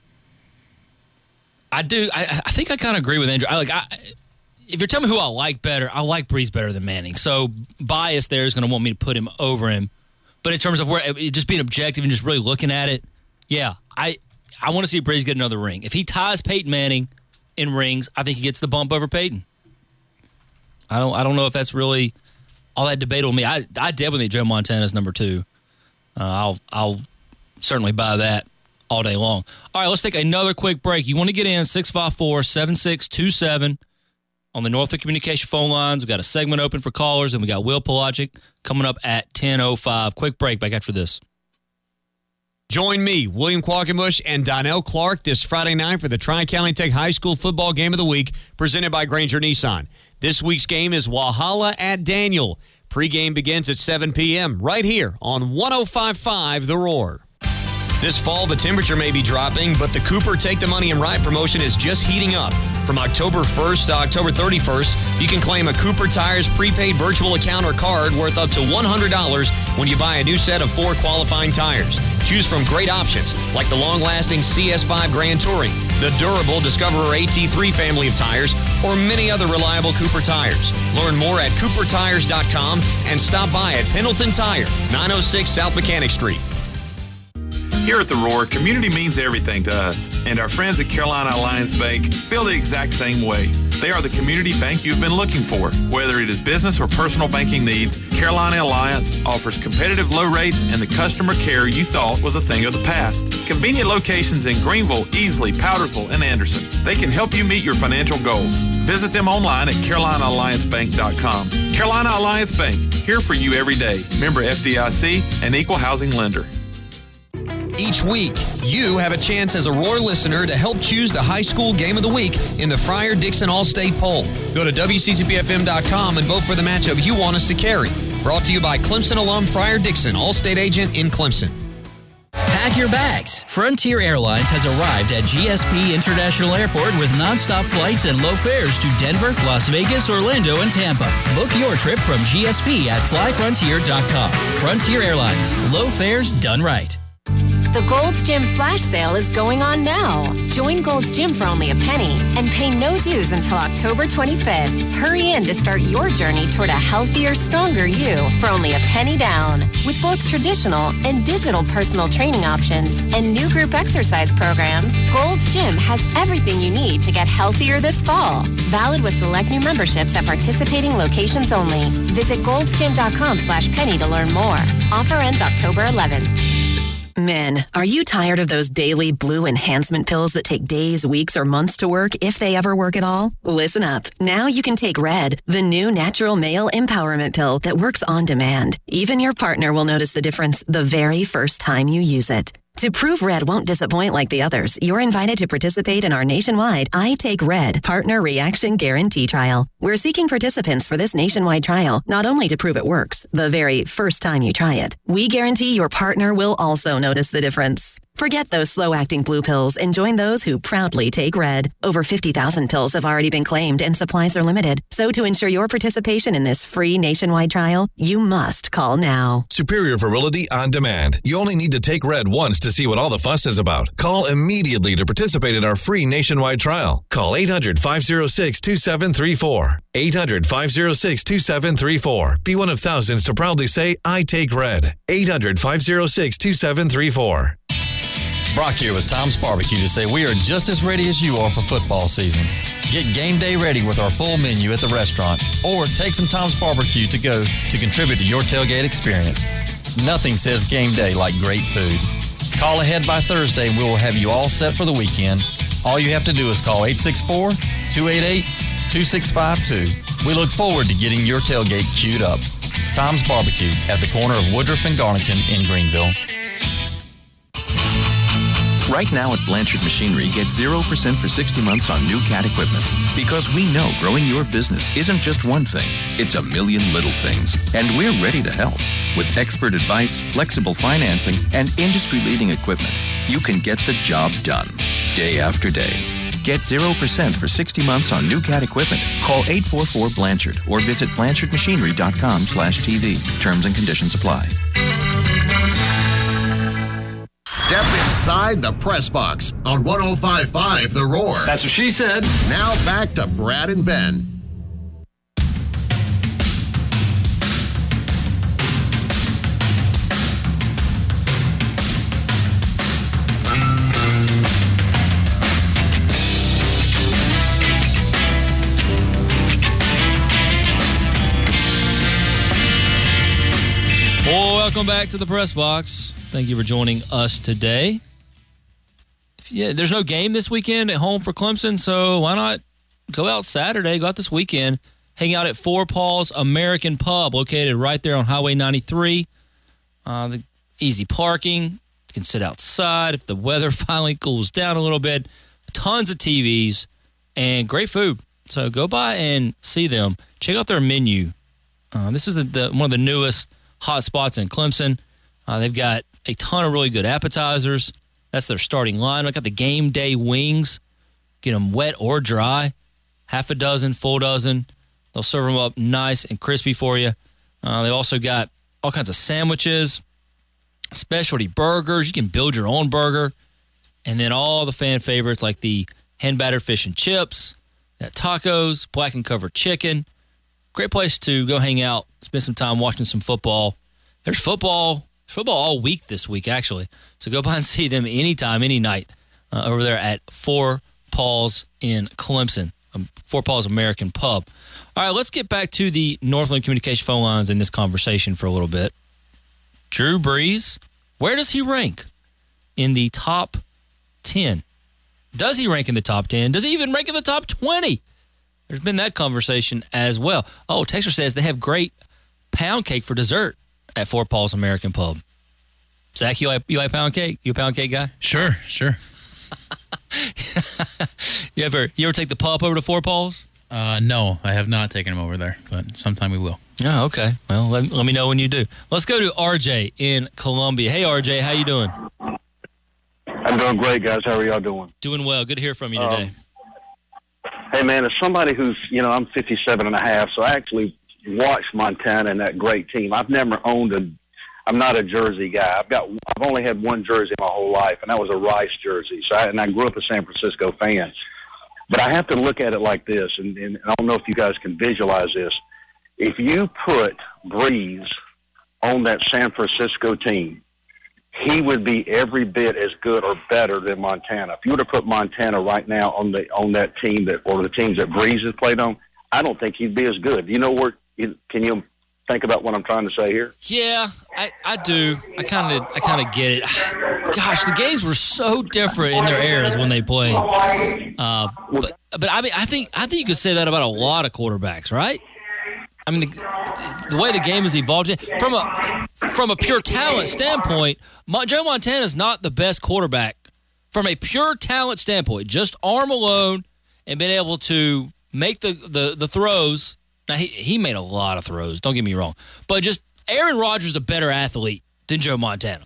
I do. I, I think I kind of agree with Andrew. I like. I, if you're telling me who I like better, I like Brees better than Manning. So bias there is going to want me to put him over him. But in terms of where just being objective and just really looking at it, yeah, I I want to see Brees get another ring. If he ties Peyton Manning in rings, I think he gets the bump over Peyton. I don't. I don't know if that's really all that debatable. Me, I I definitely think Joe Montana's number two. Uh, I'll I'll certainly buy that all day long. All right, let's take another quick break. You want to get in, six five four, seven six two seven on the Northwood Communication phone lines. We've got a segment open for callers, and we got Will Pelagic coming up at ten oh five. Quick break back after this. Join me, William Qualkenbush, and Donnell Clark this Friday night for the Tri-County Tech High School Football Game of the Week presented by Granger Nissan. This week's game is Walhalla at Daniel. Pre-game begins at seven p.m. right here on one oh five point five The Roar. This fall, the temperature may be dropping, but the Cooper Take the Money and Ride promotion is just heating up. From October first to October thirty-first, you can claim a Cooper Tires prepaid virtual account or card worth up to one hundred dollars when you buy a new set of four qualifying tires. Choose from great options like the long-lasting C S five Grand Touring, the durable Discoverer A T three family of tires, or many other reliable Cooper tires. Learn more at cooper tires dot com and stop by at Pendleton Tire, nine oh six South Mechanic Street. Here at The Roar, community means everything to us, and our friends at Carolina Alliance Bank feel the exact same way. They are the community bank you've been looking for. Whether it is business or personal banking needs, Carolina Alliance offers competitive low rates and the customer care you thought was a thing of the past. Convenient locations in Greenville, Easley, Powdersville, and Anderson. They can help you meet your financial goals. Visit them online at carolina alliance bank dot com. Carolina Alliance Bank, here for you every day. Member F D I C, an equal housing lender. Each week, you have a chance as a Roar listener to help choose the high school game of the week in the Fryer-Dixon All-State Poll. Go to W C C P F M dot com and vote for the matchup you want us to carry. Brought to you by Clemson alum Fryer-Dixon, All-State agent in Clemson. Pack your bags. Frontier Airlines has arrived at G S P International Airport with nonstop flights and low fares to Denver, Las Vegas, Orlando, and Tampa. Book your trip from G S P at fly frontier dot com. Frontier Airlines. Low fares done right. The Gold's Gym Flash Sale is going on now. Join Gold's Gym for only a penny and pay no dues until October twenty-fifth. Hurry in to start your journey toward a healthier, stronger you for only a penny down. With both traditional and digital personal training options and new group exercise programs, Gold's Gym has everything you need to get healthier this fall. Valid with select new memberships at participating locations only. Visit golds gym dot com slash penny to learn more. Offer ends October eleventh. Men, are you tired of those daily blue enhancement pills that take days, weeks, or months to work, if they ever work at all? Listen up. Now you can take Red, the new natural male empowerment pill that works on demand. Even your partner will notice the difference the very first time you use it. To prove Red won't disappoint like the others, you're invited to participate in our nationwide I Take Red Partner Reaction Guarantee Trial. We're seeking participants for this nationwide trial, not only to prove it works the very first time you try it. We guarantee your partner will also notice the difference. Forget those slow-acting blue pills and join those who proudly take Red. Over fifty thousand pills have already been claimed and supplies are limited. So to ensure your participation in this free nationwide trial, you must call now. Superior Virility on Demand. You only need to take Red once to see what all the fuss is about. Call immediately to participate in our free nationwide trial. Call eight hundred, five oh six, two seven three four. eight hundred, five oh six, two seven three four. Be one of thousands to proudly say, I take Red. eight hundred, five oh six, two seven three four. Brock here with Tom's Barbecue to say we are just as ready as you are for football season. Get game day ready with our full menu at the restaurant, or take some Tom's Barbecue to go to contribute to your tailgate experience. Nothing says game day like great food. Call ahead by Thursday and we will have you all set for the weekend. All you have to do is call eight six four, two eight eight, two six five two. We look forward to getting your tailgate queued up. Tom's Barbecue at the corner of Woodruff and Garnington in Greenville. Right now at Blanchard Machinery, get zero percent for sixty months on new cat equipment. Because we know growing your business isn't just one thing, it's a million little things. And we're ready to help. With expert advice, flexible financing, and industry-leading equipment, you can get the job done, day after day. Get zero percent for sixty months on new cat equipment. Call eight four four Blanchard or visit blanchard machinery dot com slash T V. Terms and conditions apply. Step inside the press box on one oh five point five The Roar. That's what she said. Now back to Brad and Ben. Well, welcome back to the press box. Thank you for joining us today. Yeah, there's no game this weekend at home for Clemson, so why not go out Saturday, go out this weekend, hang out at Four Paws American Pub, located right there on Highway ninety-three. Uh, the easy parking. You can sit outside if the weather finally cools down a little bit. Tons of T Vs and great food. So go by and see them. Check out their menu. Uh, this is the, the one of the newest hot spots in Clemson. Uh, they've got a ton of really good appetizers. That's their starting line. Look at the game day wings. Get them wet or dry. Half a dozen, full dozen. They'll serve them up nice and crispy for you. Uh, they've also got all kinds of sandwiches, specialty burgers. You can build your own burger. And then all the fan favorites like the hand-battered fish and chips, that tacos, black and covered chicken. Great place to go hang out, spend some time watching some football. There's football, football all week this week, actually. So go by and see them anytime, any night uh, over there at Four Paws in Clemson, um, Four Paws American Pub. All right, let's get back to the Northland Communication phone lines in this conversation for a little bit. Drew Brees, where does he rank in the top ten? Does he rank in the top ten? Does he even rank in the top twenty? There's been that conversation as well. Oh, Texter says they have great pound cake for dessert at Four Paws American Pub. Zach, you like, you like pound cake? You a pound cake guy? Sure, sure. you ever you ever take the pup over to Four Paws? Uh, no, I have not taken him over there, but sometime we will. Oh, okay. Well, let, let me know when you do. Let's go to R J in Columbia. Hey, R J, how you doing? I'm doing great, guys. How are y'all doing? Doing well. Good to hear from you today. Um, Hey, man, as somebody who's, you know, I'm fifty-seven and a half, so I actually watched Montana and that great team. I've never owned a, I'm not a jersey guy. I've got, I've only had one jersey my whole life, and that was a Rice jersey. So I, and I grew up a San Francisco fan. But I have to look at it like this, and, and I don't know if you guys can visualize this. If you put Brees on that San Francisco team, he would be every bit as good or better than Montana. If you were to put Montana right now on the on that team that or the teams that Brees has played on, I don't think he'd be as good. You know where? Can you think about what I'm trying to say here? Yeah, I, I do. I kind of I kind of get it. Gosh, the games were so different in their eras when they played. Uh, but but I mean, I think I think you could say that about a lot of quarterbacks, right? I mean, the, the way the game has evolved from a from a pure talent standpoint, Joe Montana is not the best quarterback from a pure talent standpoint. Just arm alone and being able to make the, the, the throws. Now he he made a lot of throws. Don't get me wrong, but just Aaron Rodgers is a better athlete than Joe Montana.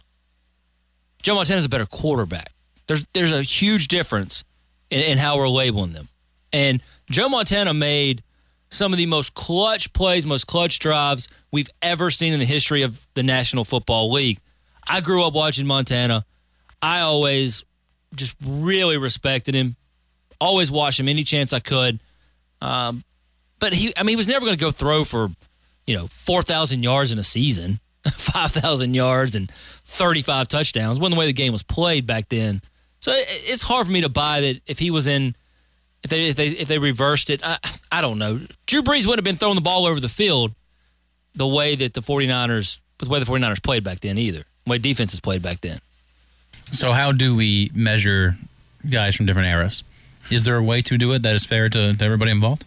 Joe Montana is a better quarterback. There's there's a huge difference in, in how we're labeling them, and Joe Montana made some of the most clutch plays, most clutch drives we've ever seen in the history of the National Football League. I grew up watching Montana. I always just really respected him. Always watched him any chance I could. Um, but he, I mean, he was never going to go throw for, you know, four thousand yards in a season, five thousand yards and thirty-five touchdowns. Wasn't the way the game was played back then. So it, it's hard for me to buy that if he was in, If they if they if they reversed it, I, I don't know. Drew Brees wouldn't have been throwing the ball over the field the way that the 49ers, the way the 49ers played back then either, the way defenses played back then. So how do we measure guys from different eras? Is there a way to do it that is fair to, to everybody involved?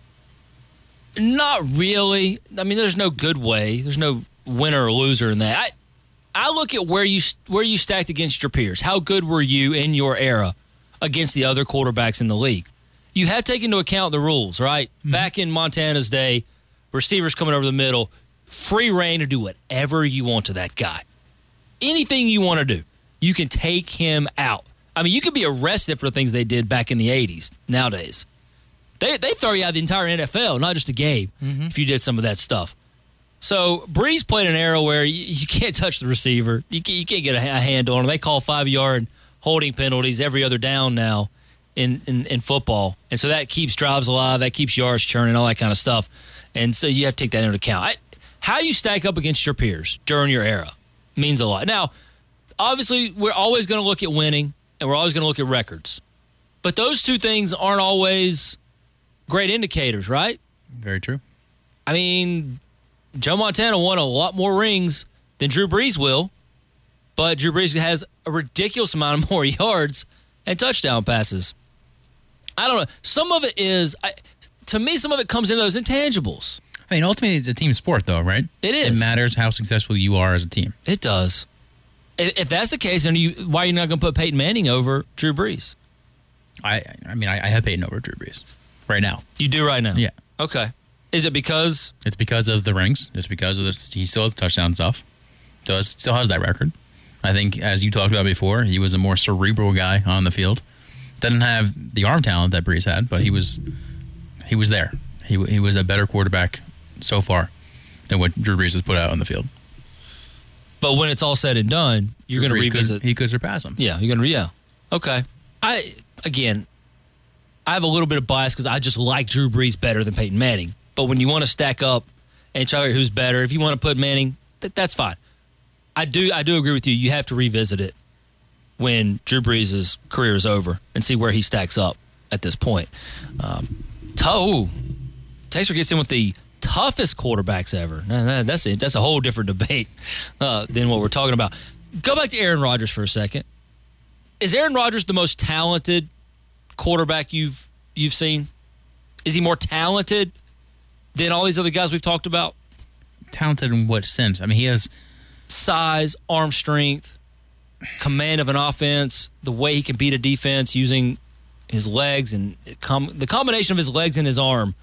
Not really. I mean, there's no good way. There's no winner or loser in that. I I look at where you where you stacked against your peers. How good were you in your era against the other quarterbacks in the league? You had to take into account the rules, right? Mm-hmm. Back in Montana's day, receivers coming over the middle, free reign to do whatever you want to that guy. Anything you want to do, you can take him out. I mean, you could be arrested for things they did back in the eighties. Nowadays, they they throw you out of the entire N F L, not just a game, mm-hmm. if you did some of that stuff. So Breeze played an era where you, you can't touch the receiver. You can't, you can't get a, a handle on him. They call five-yard holding penalties every other down now in, in, in football. And so that keeps drives alive. That keeps yards churning, all that kind of stuff. And so you have to take that into account. I, how you stack up against your peers during your era means a lot. Now, obviously, we're always going to look at winning, and we're always going to look at records. But those two things aren't always great indicators, right? Very true. I mean, Joe Montana won a lot more rings than Drew Brees will, but Drew Brees has a ridiculous amount of more yards and touchdown passes. I don't know. Some of it is, I, to me, some of it comes into those intangibles. I mean, ultimately, it's a team sport, though, right? It is. It matters how successful you are as a team. It does. If, if that's the case, then you, why are you not going to put Peyton Manning over Drew Brees? I I mean, I, I have Peyton over Drew Brees right now. You do right now? Yeah. Okay. Is it because? It's because of the rings. It's because of this. He still has touchdown stuff. Does still has that record. I think, as you talked about before, he was a more cerebral guy on the field. Doesn't have the arm talent that Brees had, but he was he was there. He he was a better quarterback so far than what Drew Brees has put out on the field. But when it's all said and done, you're going to revisit. Could, he could surpass him. Yeah, you're going to. Yeah. Okay. I again, I have a little bit of bias because I just like Drew Brees better than Peyton Manning. But when you want to stack up and try to figure who's better, if you want to put Manning, that, that's fine. I do I do agree with you. You have to revisit it when Drew Brees' career is over and see where he stacks up at this point. Um, oh, Texter gets in with the toughest quarterbacks ever. That's it. That's a whole different debate uh, than what we're talking about. Go back to Aaron Rodgers for a second. Is Aaron Rodgers the most talented quarterback you've you've seen? Is he more talented than all these other guys we've talked about? Talented in what sense? I mean, he has size, arm strength, command of an offense, the way he can beat a defense using his legs and com- the combination of his legs and his arm.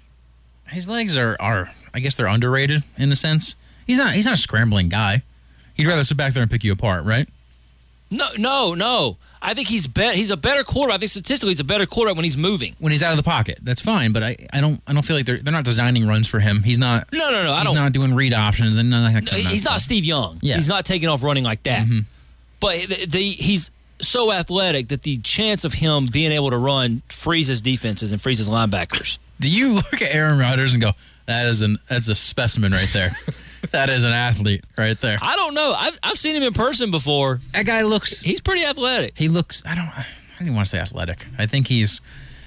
His legs are, are, I guess they're underrated in a sense. He's not he's not a scrambling guy. He'd rather sit back there and pick you apart, right? No, no, no. I think he's be- he's a better quarterback. I think statistically he's a better quarterback when he's moving. When he's out of the pocket, that's fine. But I, I don't I don't feel like they're they're not designing runs for him. He's not. No, no, no. I he's don't. not doing read options and none of that. No, kind of he's stuff. not Steve Young. Yeah. He's not taking off running like that. Mm-hmm. But the, the he's so athletic that the chance of him being able to run freezes defenses and freezes linebackers. Do you look at Aaron Rodgers and go, that is an that's a specimen right there. That is an athlete right there. I don't know. I've I've seen him in person before. That guy looks. He's pretty athletic. He looks. I don't. I didn't want to say athletic. I think he's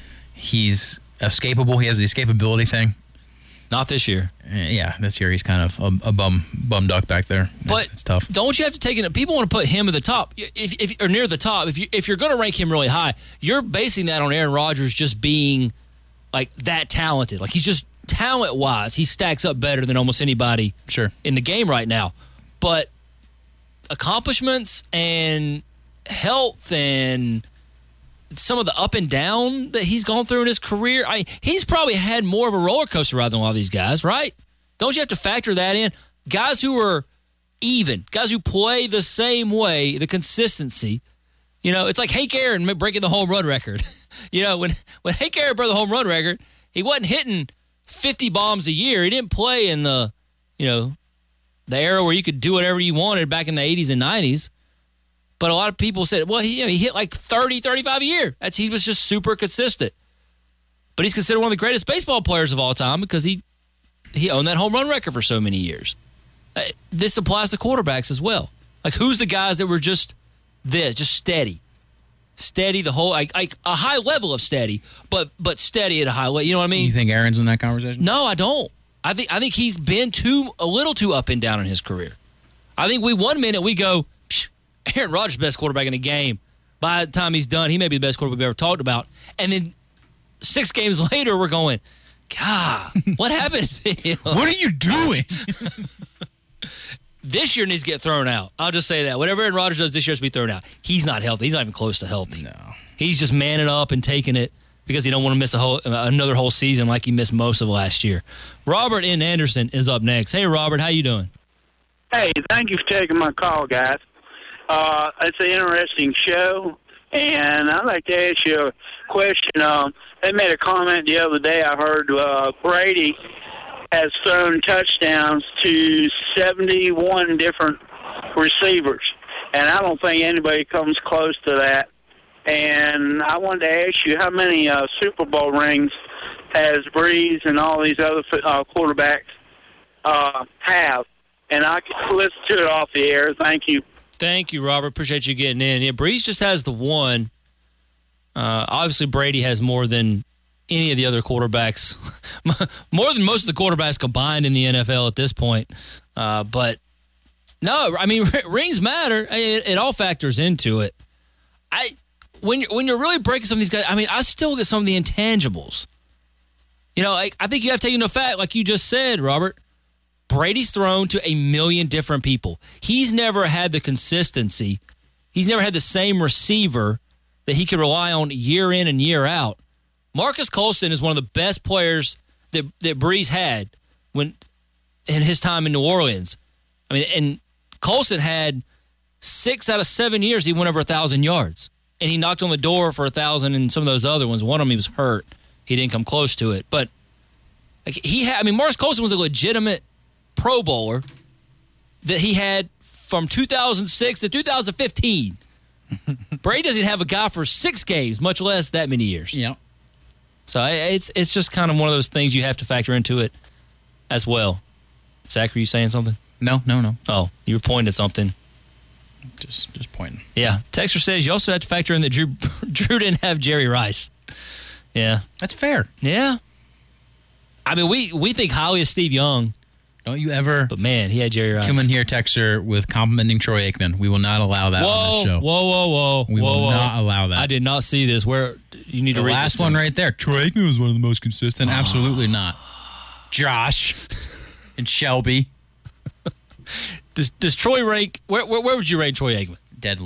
he's escapable. He has the escapability thing. Not this year. Yeah, this year he's kind of a, a bum bum duck back there. But it's tough. Don't you have to take it? People want to put him at the top, if, if or near the top. If you if you're going to rank him really high, you're basing that on Aaron Rodgers just being like that talented. Like he's just talent wise, he stacks up better than almost anybody sure. in the game right now. But accomplishments and health and some of the up and down that he's gone through in his career, I he's probably had more of a roller coaster ride than a lot of these guys, right? Don't you have to factor that in? Guys who are even, guys who play the same way, the consistency. You know, it's like Hank Aaron breaking the home run record. You know, when, when Hank Aaron broke the home run record, he wasn't hitting fifty bombs a year. He didn't play in the, you know, the era where you could do whatever you wanted back in the eighties and nineties. But a lot of people said, well, he, you know, he hit like thirty, thirty-five a year. That's he was just super consistent. But he's considered one of the greatest baseball players of all time because he he owned that home run record for so many years. Uh, this applies to quarterbacks as well. Like, who's the guys that were just this, just steady? Steady the whole, like, like a high level of steady, but but steady at a high level. You know what I mean? You think Aaron's in that conversation? No, I don't. I think I think he's been too a little too up and down in his career. I think we one minute we go, Aaron Rodgers is the best quarterback in the game. By the time he's done, he may be the best quarterback we've ever talked about. And then six games later, we're going, God, what happened to him? What are you doing? this year needs to get thrown out. I'll just say that. Whatever Aaron Rodgers does this year has to be thrown out. He's not healthy. He's not even close to healthy. No. He's just manning up and taking it because he don't want to miss a whole another whole season like he missed most of last year. Robert in Anderson is up next. Hey, Robert, how you doing? Hey, thank you for taking my call, guys. Uh, it's an interesting show, and I'd like to ask you a question. Um, they made a comment the other day. I heard uh, Brady has thrown touchdowns to seventy-one different receivers, and I don't think anybody comes close to that. And I wanted to ask you, how many uh, Super Bowl rings has Breeze and all these other uh, quarterbacks uh, have? And I can listen to it off the air. Thank you. Thank you, Robert. Appreciate you getting in. Yeah, Breeze just has the one. Uh, obviously, Brady has more than any of the other quarterbacks, more than most of the quarterbacks combined in the N F L at this point. Uh, but no, I mean, rings matter. It, it all factors into it. I when you're, when you're really breaking some of these guys, I mean, I still get some of the intangibles. You know, I, I think you have to take into fact, like you just said, Robert, Brady's thrown to a million different people. He's never had the consistency. He's never had the same receiver that he could rely on year in and year out. Marcus Colston is one of the best players that that Breeze had when in his time in New Orleans. I mean, and Colston had six out of seven years he went over a thousand yards, and he knocked on the door for a thousand. And some of those other ones, one of them he was hurt, he didn't come close to it. But like, he had, I mean, Marcus Colston was a legitimate Pro Bowler that he had from two thousand six to two thousand fifteen. Brady doesn't have a guy for six games, much less that many years. Yeah. So it's it's just kind of one of those things you have to factor into it as well. Zach, are you saying something? No, no, no. Oh, you were pointing at something. Just just pointing. Yeah. Texter says you also have to factor in that Drew, Drew didn't have Jerry Rice. Yeah. That's fair. Yeah. I mean, we, we think highly of Steve Young. Don't you ever. But, man, he had Jerry Rice. Come in here, Texter, with complimenting Troy Aikman. We will not allow that whoa, on this show. Whoa, whoa, whoa. We whoa, will whoa. not allow that. I did not see this. Where you need the to read last this one me. right there. Troy Aikman was one of the most consistent. Absolutely not. Josh and Shelby. Does does Troy rank? Where, where where would you rank Troy Aikman? Dead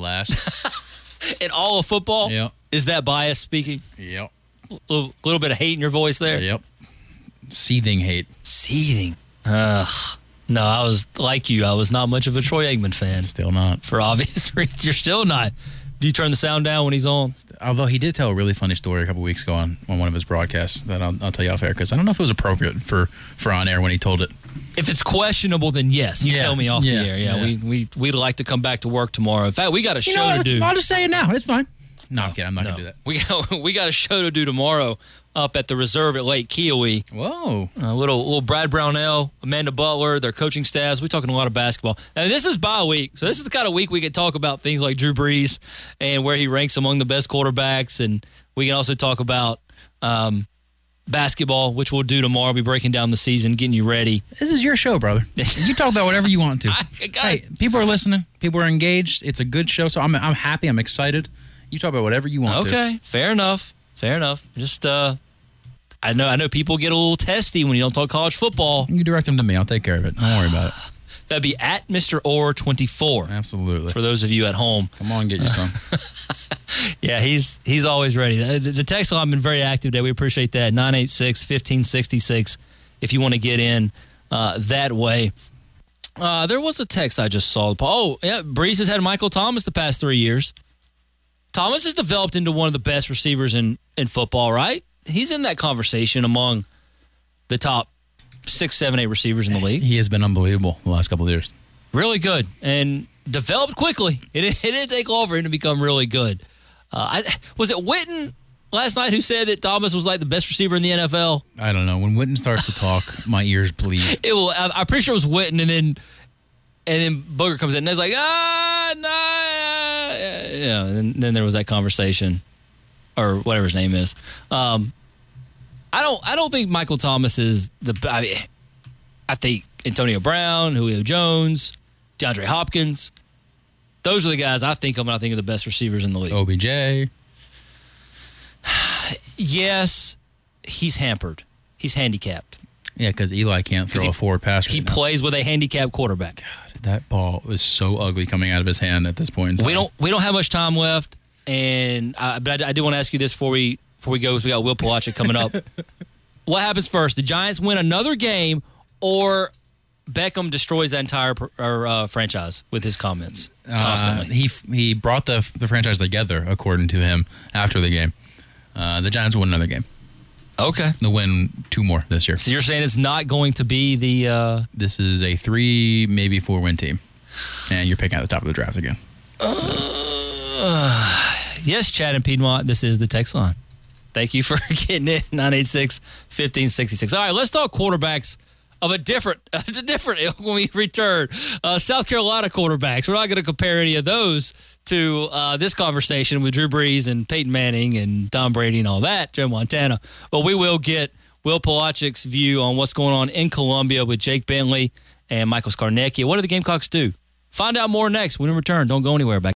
last. In all of football? Yep. Is that bias speaking? Yep. A little, little bit of hate in your voice there? Yep. Seething hate. Seething. Ugh. No, I was like you. I was not much of a Troy Aikman fan. Still not. For obvious reasons. You're still not. Do you turn the sound down when he's on? Although he did tell a really funny story a couple weeks ago on, on one of his broadcasts that I'll, I'll tell you off air because I don't know if it was appropriate for, for on air when he told it. If it's questionable, then yes. You Yeah, tell me off yeah, the air. Yeah, yeah. we, we, we'd like to come back to work tomorrow. In fact, we got a You show know, to do. I'll just say it now. It's fine. No, I'm kidding. I'm not going to do that. We got, we got a show to do tomorrow up at the Reserve at Lake Kiowee. Whoa. A little little Brad Brownell, Amanda Butler, their coaching staffs. We're talking a lot of basketball. And this is bye week, so this is the kind of week we can talk about things like Drew Brees and where he ranks among the best quarterbacks. And we can also talk about um, basketball, which we'll do tomorrow. We'll be breaking down the season, getting you ready. This is your show, brother. You talk about whatever you want to. I, I got Hey, people are listening. People are engaged. It's a good show, so I'm I'm happy. I'm excited. You talk about whatever you want to. Okay, fair enough. Fair enough. Just uh, I know I know people get a little testy when you don't talk college football. You direct them to me. I'll take care of it. Don't worry about it. That'd be at Mister Orr twenty-four. Absolutely. For those of you at home. Come on, get you some. Yeah, he's he's always ready. The, the text line has been very active today. We appreciate that. nine eight six, one five six six if you want to get in uh, that way. Uh, there was a text I just saw. Oh, yeah, Brees has had Michael Thomas the past three years. Thomas has developed into one of the best receivers in, in football, right? He's in that conversation among the top six, seven, eight receivers in the league. He has been unbelievable the last couple of years. Really good and developed quickly. It, it didn't take long for him to become really good. Uh, I, was it Witten last night who said that Thomas was like the best receiver in the N F L? I don't know. When Witten starts to talk, my ears bleed. It will. I, I'm pretty sure it was Witten, and then and then Booger comes in and it's like, ah, no, nah, yeah. And then, then there was that conversation, or whatever his name is. Um, I don't. I don't think Michael Thomas is the. I, mean, I think Antonio Brown, Julio Jones, DeAndre Hopkins. Those are the guys I think of when I think of the best receivers in the league. O B J. Yes, he's hampered. He's handicapped. Yeah, because Eli can't throw he, a forward pass. Right he now. plays with a handicapped quarterback. God, that ball was so ugly coming out of his hand at this point in time. We don't we don't have much time left, and uh, but I, I do want to ask you this before we before we go. Because we got Will Palacic coming up. What happens first? The Giants win another game, or Beckham destroys that entire or, uh, franchise with his comments constantly? Uh, he he brought the the franchise together, according to him, after the game. Uh, the Giants won another game. Okay. They'll win two more this year. So you're saying it's not going to be the... Uh... This is a three, maybe four-win team. And you're picking at the top of the draft again. Uh, yes, Chad and Piedmont, this is the text line. Thank you for getting it. nine eight six, one five six six. All right, let's talk quarterbacks of a different, a different ilk when we return. Uh, South Carolina quarterbacks. We're not going to compare any of those to uh, this conversation with Drew Brees and Peyton Manning and Tom Brady and all that, Joe Montana. But we will get Will Palachic's view on what's going on in Columbia with Jake Bentley and Michael Skarnecchia. What do the Gamecocks do? Find out more next when we return. Don't go anywhere. Back